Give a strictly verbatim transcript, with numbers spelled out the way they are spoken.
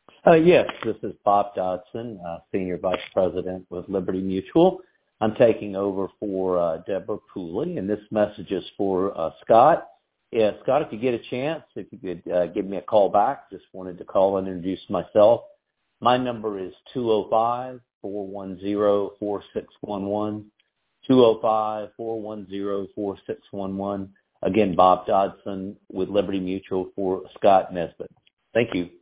Uh, yes, this is Bob Dodson, uh, Senior Vice President with Liberty Mutual. I'm taking over for uh, Deborah Pooley, and this message is for uh, Scott. Yeah, Scott, if you get a chance, if you could uh, give me a call back, just wanted to call and introduce myself. My number is two oh five, four one zero, four six one one, two oh five, four one zero, four six one one. Again, Bob Dodson with Liberty Mutual for Scott Nesbitt. Thank you.